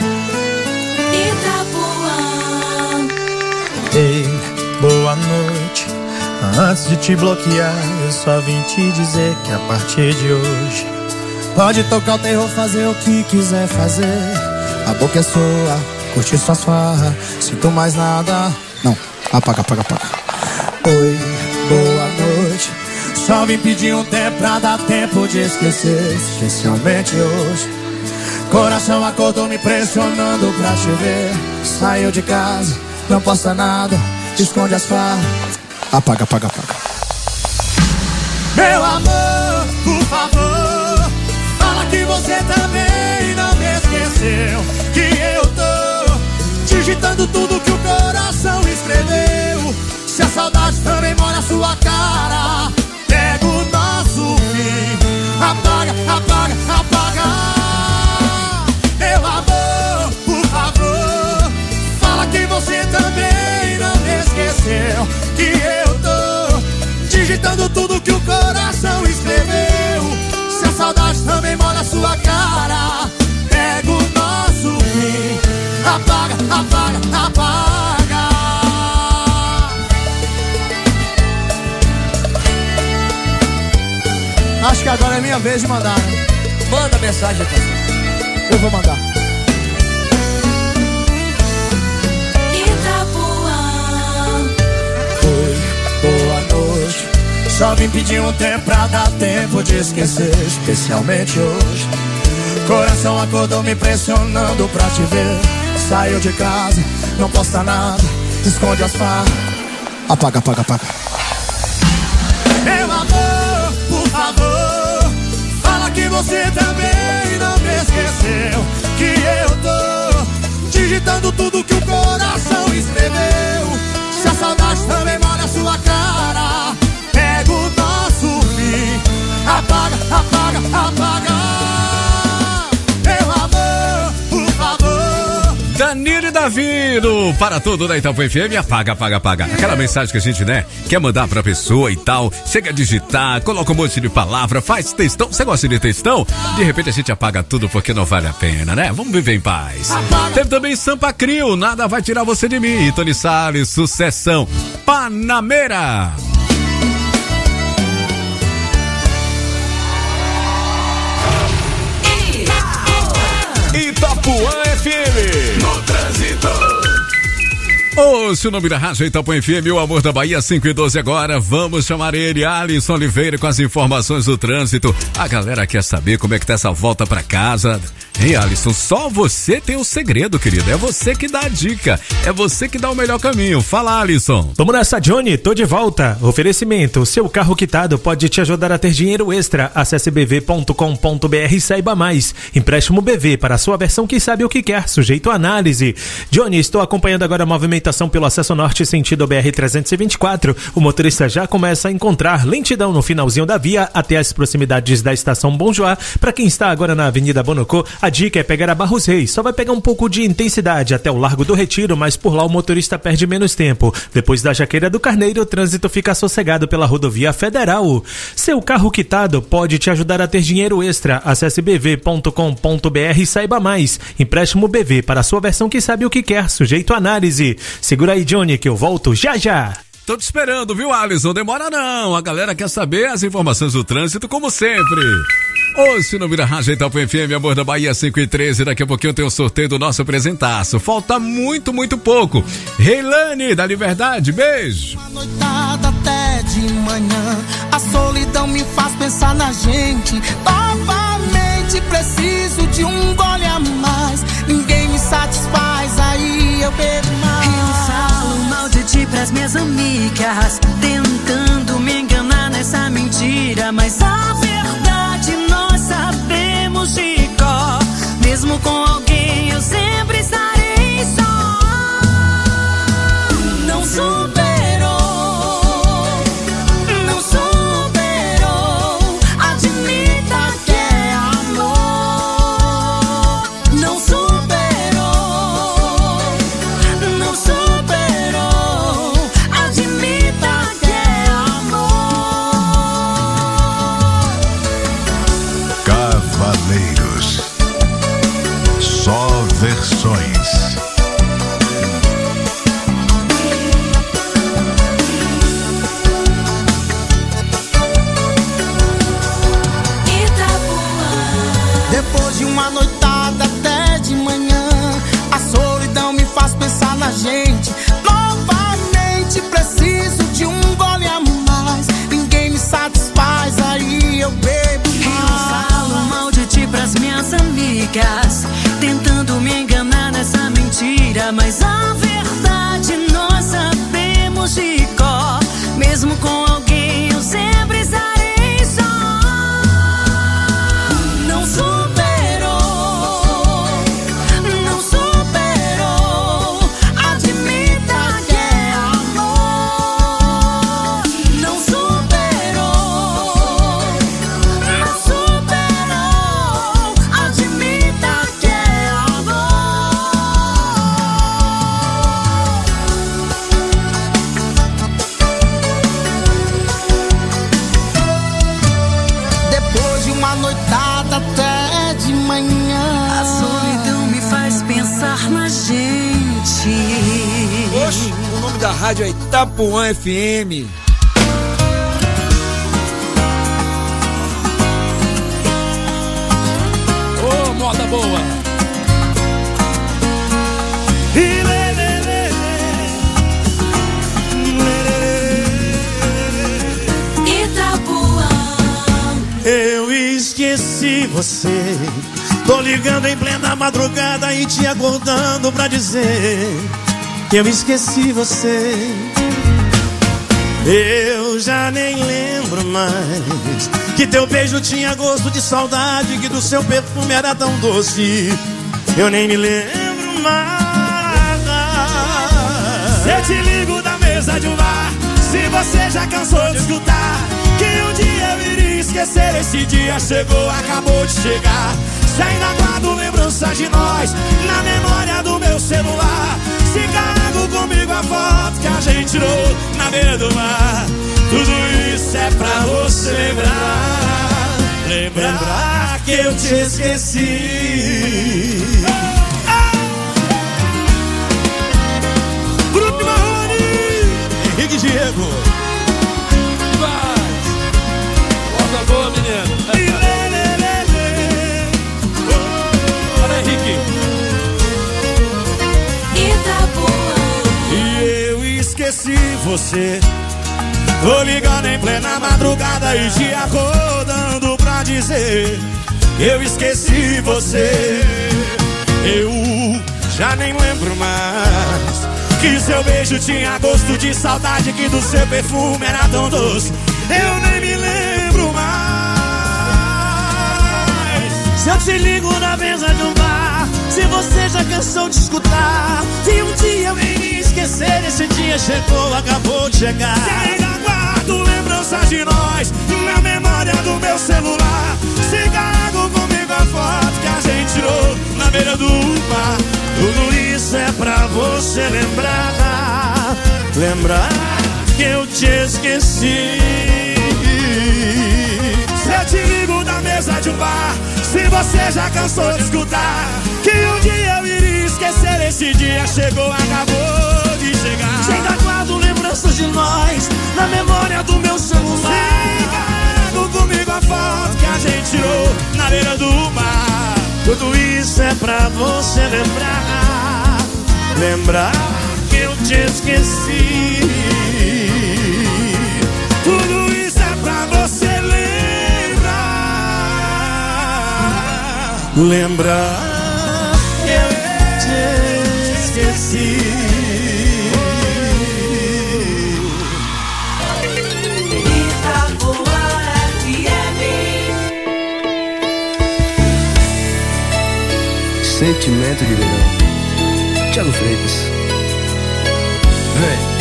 Itapuã. Ei, boa noite. Antes de te bloquear, eu só vim te dizer que a partir de hoje pode tocar o terror, fazer o que quiser fazer. A boca é sua, curte suas farras, sinto mais nada. Não, apaga, apaga, apaga. Oi, boa noite. Só vim pedir um tempo pra dar tempo de esquecer, especialmente hoje. Coração acordou me pressionando pra te ver. Saiu de casa, não posta nada, esconde as farras. Apaga, apaga, apaga. Meu amor, por favor, fala que você também não me esqueceu. Que eu tô digitando tudo que o coração escreveu. Se a saudade também mora na sua cara, pega o nosso fim. Apaga, apaga, apaga. Meu amor, por favor, fala que você também não me esqueceu. Que eu tô digitando tudo que o coração escreveu. Se a saudade também mora na sua cara, pega o nosso fim. Apaga, apaga, apaga. Acho que agora é minha vez de mandar, né? Manda mensagem, parceiro. Eu vou mandar. Boa noite. Só vim pedir um tempo pra dar tempo de esquecer, especialmente hoje. Coração acordou me pressionando pra te ver. Saiu de casa, não posta nada, esconde as farras. Apaga, apaga, apaga. Meu amor, por favor, fala que você também não me esqueceu. Que eu tô digitando tudo que o coração escreveu. Se a saudade também mora na sua cara, pega o nosso fim. Apaga, apaga, apaga. Meu amor, por favor. Danilo e Davino, para tudo da Itapuã F M, apaga, apaga, apaga. Aquela mensagem que a gente, né, quer mandar pra pessoa e tal, chega a digitar, coloca um monte de palavra, faz textão. Você gosta de textão? De repente a gente apaga tudo porque não vale a pena, né? Vamos viver em paz. Teve também Sampa Crio, nada vai tirar você de mim. E Tony Salles, Sucessão, Panameira. Itapuã F M. No trânsito. Ouça o nome da rádio Itapuã F M, o amor da Bahia, cinco e doze agora. Vamos chamar ele, Alisson Oliveira, com as informações do trânsito. A galera quer saber como é que tá essa volta pra casa. Ei, Alisson, só você tem o segredo, querido. É você que dá a dica. É você que dá o melhor caminho. Fala, Alisson. Vamos nessa, Johnny. Tô de volta. Oferecimento. Seu carro quitado pode te ajudar a ter dinheiro extra. Acesse b v ponto com ponto b r e saiba mais. Empréstimo B V para a sua versão que sabe o que quer. Sujeito a análise. Johnny, estou acompanhando agora a movimentação pelo acesso norte sentido B R trezentos e vinte e quatro. O motorista já começa a encontrar lentidão no finalzinho da via até as proximidades da estação Bom Joá. Para quem está agora na Avenida Bonocô, a dica é pegar a Barros Reis. Só vai pegar um pouco de intensidade até o Largo do Retiro, mas por lá o motorista perde menos tempo. Depois da Jaqueira do Carneiro, o trânsito fica sossegado pela Rodovia Federal. Seu carro quitado pode te ajudar a ter dinheiro extra. Acesse b v ponto com ponto b r e saiba mais. Empréstimo B V para a sua versão que sabe o que quer. Sujeito a análise. Segura aí, Johnny, que eu volto já já. Tô te esperando, viu, Alisson? Demora não. A galera quer saber as informações do trânsito, como sempre. Ouça o nome da rádio Itapuã F M, amor da Bahia, cinco e treze. Daqui a pouquinho tem o sorteio do nosso presentaço. Falta muito, muito pouco. Reilane, da Liberdade, beijo. Uma noitada até de manhã, a solidão me faz pensar na gente. Novamente preciso de um gole a mais. Ninguém me satisfaz, aí eu bebo mais. Eu falo mal de ti pras minhas amigas, tentando me enganar nessa mentira, mas a verdade nós sabemos de cor. Mesmo com alguém eu sempre estarei só. Não superou, não superou. Admita que é amor. Não superou, não superou. Admita que é amor. Cavaleiros, da rádio é Itapuã F M. Ô, oh, moda boa. Itapuã. Eu esqueci você. Tô ligando em plena madrugada e te acordando pra dizer que eu esqueci você. Eu já nem lembro mais que teu beijo tinha gosto de saudade, que do seu perfume era tão doce. Eu nem me lembro mais. Se eu te ligo da mesa de um bar, se você já cansou de escutar que um dia eu iria esquecer, esse dia chegou, acabou de chegar. Se ainda guardo lembranças de nós na memória do meu celular, se carrego comigo a foto que a gente tirou na beira do mar, tudo isso é pra você lembrar, lembrar que eu te esqueci. Grupo Marrone, Henrique Diego. Vai. Moda boa, menino. Henrique. Itapuã. E eu esqueci você. Tô ligando em plena madrugada e te acordando pra dizer eu esqueci você. Eu já nem lembro mais que seu beijo tinha gosto de saudade, que do seu perfume era tão doce. Eu nem me lembro mais. Se eu te ligo na mesa de um bar, se você já cansou de escutar que um dia eu iria esquecer, esse dia chegou, acabou de chegar. Se ainda guardo lembranças de nós na memória do meu celular, se carrego comigo a foto que a gente tirou na beira do mar, tudo isso é pra você lembrar, lembrar que eu te esqueci. Se eu te ligo da mesa de um bar, se você já cansou de escutar que um dia eu iria esquecer, esse dia chegou, acabou de chegar. Se ainda guardo lembranças de nós na memória do meu celular, se carrego comigo a foto que a gente tirou na beira do mar, tudo isso é pra você lembrar, lembrar que eu te esqueci. Tudo isso é pra você lembrar, lembrar que eu te esqueci. Itapuã F M. Sentimento de verão. Thiago Freitas. Vem.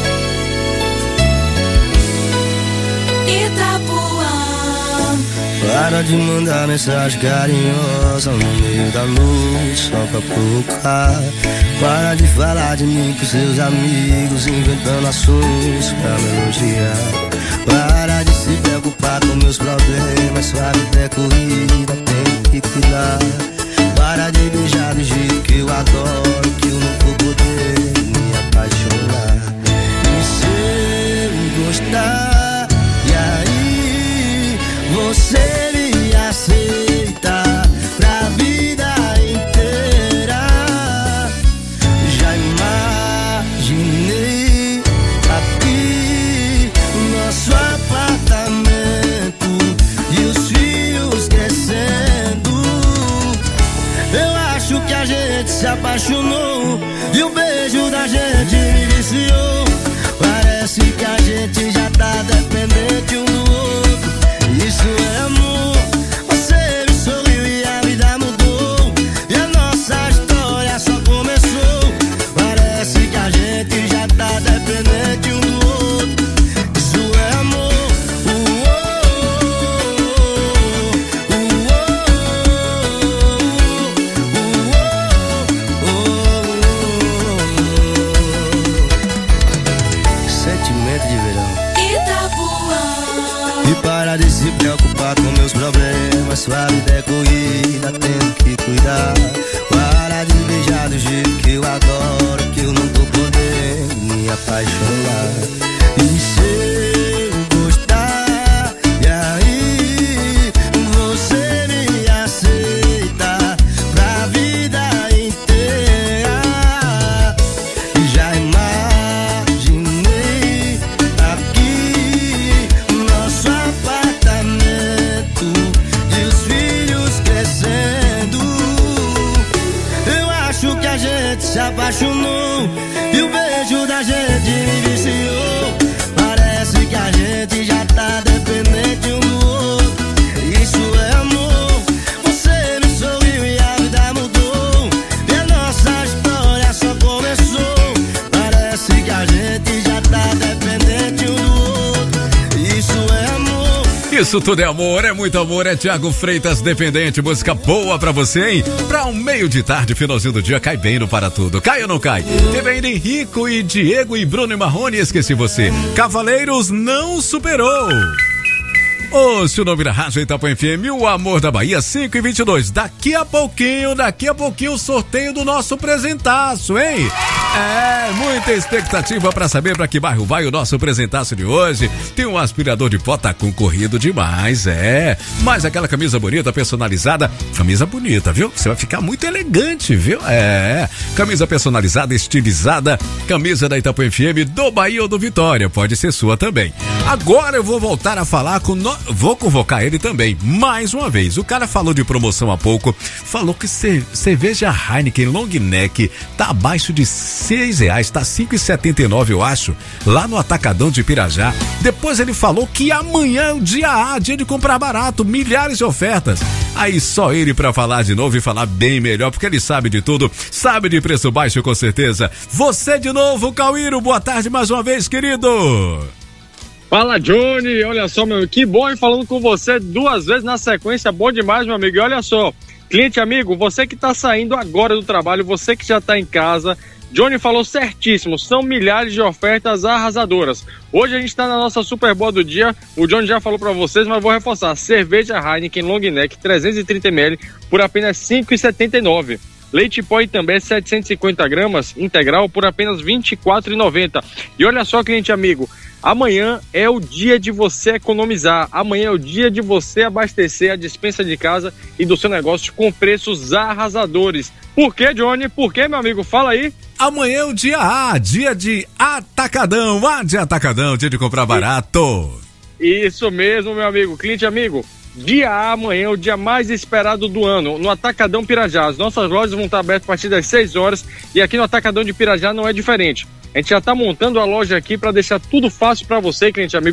Para de mandar mensagem carinhosa no meio da noite só pra provocar. Para de falar de mim pros seus amigos, inventando assuntos pra me elogiar. Para de se preocupar com meus problemas, sua vida é corrida, tem que cuidar. Para de beijar do jeito que eu adoro, que eu não vou poder me apaixonar. E se eu gostar, e aí você me aceita pra vida inteira. Já imaginei aqui nosso apartamento e os filhos crescendo. Eu acho que a gente se apaixonou e o beijo da gente me viciou. Parece que a gente já tá dependente um do outro. Isso é amor. Você me sorriu e a vida mudou, e a nossa história só começou. Parece que a gente já tá dependente um do outro. Isso é amor. Sentimento de verão. Itapuã. E para de se preocupar com meus problemas, sua vida é corrida, tenho que cuidar. Para de beijar do jeito que eu adoro, que eu não tô podendo me apaixonar. Isso tudo é amor, é muito amor, é Thiago Freitas Dependente, música boa pra você, hein? Pra um meio de tarde, finalzinho do dia, cai bem no Para Tudo. Cai ou não cai? Teve ainda Henrico e Diego e Bruno e Marrone, esqueci você. Cavaleiros não superou. Ouça o nome da Rádio Itapuã F M, o amor da Bahia, cinco e vinte e dois. Daqui a pouquinho, daqui a pouquinho o sorteio do nosso presentaço, hein? É, muita expectativa pra saber pra que bairro vai o nosso presentaço de hoje. Tem um aspirador de pó, tá concorrido demais, é. Mas aquela camisa bonita, personalizada, camisa bonita, viu? Você vai ficar muito elegante, viu? É, camisa personalizada, estilizada, camisa da Itapuã F M, do Bahia ou do Vitória, pode ser sua também. Agora eu vou voltar a falar com nós. Vou convocar ele também, mais uma vez. O cara falou de promoção há pouco, falou que ce, cerveja Heineken Long Neck tá abaixo de seis reais, tá cinco e setenta e nove, eu acho, lá no Atacadão de Pirajá. Depois ele falou que amanhã é o dia A, dia de comprar barato, milhares de ofertas. Aí só ele pra falar de novo e falar bem melhor, porque ele sabe de tudo, sabe de preço baixo com certeza. Você de novo, Cauíro, boa tarde mais uma vez, querido. Fala, Johnny, olha só, meu, que bom ir falando com você duas vezes na sequência, bom demais, meu amigo. E olha só, cliente amigo, você que tá saindo agora do trabalho, você que já tá em casa, Johnny falou certíssimo, são milhares de ofertas arrasadoras. Hoje a gente tá na nossa Super Boa do dia, o Johnny já falou pra vocês, mas vou reforçar, cerveja Heineken Long Neck trezentos e trinta mililitros por apenas cinco e setenta e nove. Leite pó e também setecentos e cinquenta gramas integral por apenas vinte e quatro reais e noventa centavos. E olha só, cliente amigo, amanhã é o dia de você economizar. Amanhã é o dia de você abastecer a despensa de casa e do seu negócio com preços arrasadores. Por quê, Johnny? Por quê, meu amigo? Fala aí. Amanhã é o dia A, dia de atacadão. A de atacadão, dia de comprar barato. Isso mesmo, meu amigo. Cliente amigo, dia A amanhã é o dia mais esperado do ano, no Atacadão Pirajá. As nossas lojas vão estar abertas a partir das seis horas e aqui no Atacadão de Pirajá não é diferente. A gente já está montando a loja aqui para deixar tudo fácil para você, cliente amigo.